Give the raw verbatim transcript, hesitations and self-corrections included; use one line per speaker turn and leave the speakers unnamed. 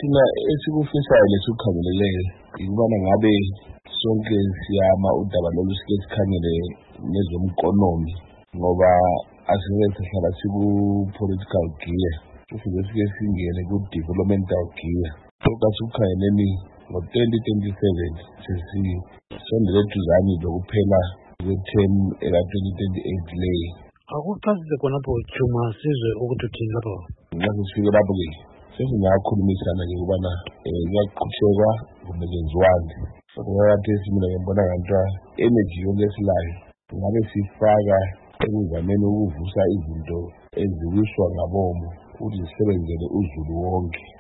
thina esikufisayo lesikukhangeleleyo ikubana ngabe sonke siyama udaba lolu sike sikhangele nezomkonomi ngoba asike sihlala siku-political gear ufike sike singene ku-developmental gear. Lokhu asikukhangeleni ngo-twenty twenty-seven sesisondele eduzane lokuphela kwe-term eka-twenty twenty-eight le.
Akuchazise khonapho Chuma sizwe ukuthi uthini lapho.
Nxa sesifike lapho-ke sesingakhulumisana-ke ukubana um kuyaqhutshekwa kumbe kwenziwani. Kodwa khathesi mina ngibona ngathiwa energy yonke esilayo ngabe sifaka ekuzameni ukuvusa izinto eziwiswa ngabomo ukuthi zisebenzele uzulu wonke.